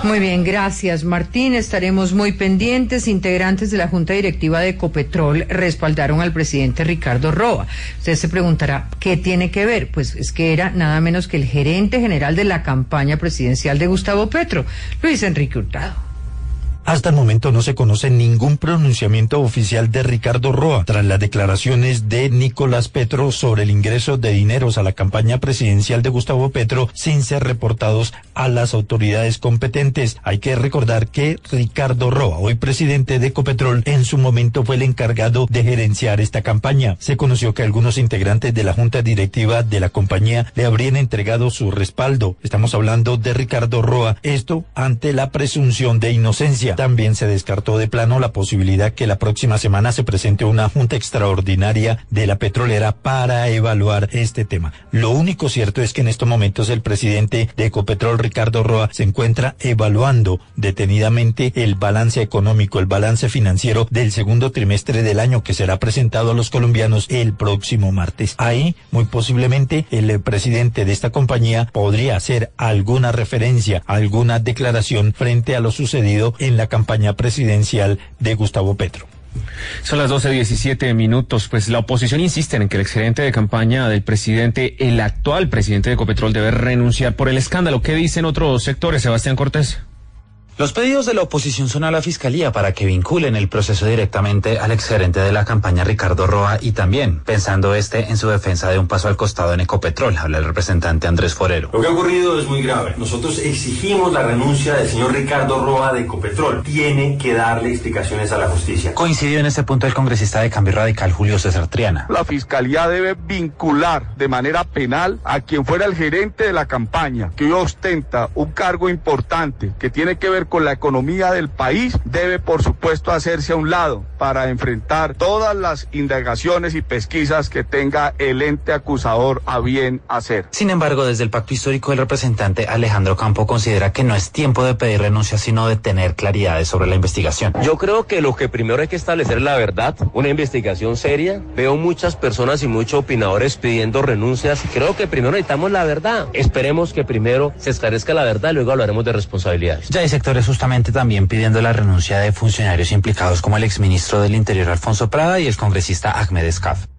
Muy bien, gracias, Martín. Estaremos muy pendientes. Integrantes de la Junta Directiva de Ecopetrol respaldaron al presidente Ricardo Roa. Usted se preguntará, ¿qué tiene que ver? Pues es que era nada menos que el gerente general de la campaña presidencial de Gustavo Petro, Luis Enrique Hurtado. Hasta el momento no se conoce ningún pronunciamiento oficial de Ricardo Roa tras las declaraciones de Nicolás Petro sobre el ingreso de dineros a la campaña presidencial de Gustavo Petro sin ser reportados a las autoridades competentes. Hay que recordar que Ricardo Roa, hoy presidente de Ecopetrol, en su momento fue el encargado de gerenciar esta campaña. Se conoció que algunos integrantes de la junta directiva de la compañía le habrían entregado su respaldo. Estamos hablando de Ricardo Roa, esto ante la presunción de inocencia. También se descartó de plano la posibilidad que la próxima semana se presente una junta extraordinaria de la petrolera para evaluar este tema. Lo único cierto es que en estos momentos el presidente de Ecopetrol, Ricardo Roa, se encuentra evaluando detenidamente el balance económico, el balance financiero del segundo trimestre del año que será presentado a los colombianos el próximo martes. Ahí, muy posiblemente, el presidente de esta compañía podría hacer alguna referencia, alguna declaración frente a lo sucedido en la campaña presidencial de Gustavo Petro. Son las 12:17. Pues la oposición insiste en que el exgerente de campaña del presidente, el actual presidente de Ecopetrol, debe renunciar por el escándalo. ¿Qué dicen otros sectores, Sebastián Cortés? Los pedidos de la oposición son a la Fiscalía para que vinculen el proceso directamente al exgerente de la campaña Ricardo Roa y también pensando en su defensa de un paso al costado en Ecopetrol, habla el representante Andrés Forero. Lo que ha ocurrido es muy grave. Nosotros exigimos la renuncia del señor Ricardo Roa de Ecopetrol. Tiene que darle explicaciones a la justicia. Coincidió en este punto el congresista de Cambio Radical Julio César Triana. La Fiscalía debe vincular de manera penal a quien fuera el gerente de la campaña, que hoy ostenta un cargo importante que tiene que ver con la economía del país, debe por supuesto hacerse a un lado para enfrentar todas las indagaciones y pesquisas que tenga el ente acusador a bien hacer. Sin embargo, desde el pacto histórico, el representante Alejandro Campo considera que no es tiempo de pedir renuncia, sino de tener claridades sobre la investigación. Yo creo que lo que primero hay que establecer es la verdad, una investigación seria. Veo muchas personas y muchos opinadores pidiendo renuncias. Creo que primero necesitamos la verdad. Esperemos que primero se esclarezca la verdad y luego hablaremos de responsabilidades. Ya hay sectores justamente también pidiendo la renuncia de funcionarios implicados como el exministro del Interior Alfonso Prada y el congresista Ahmed Escaf.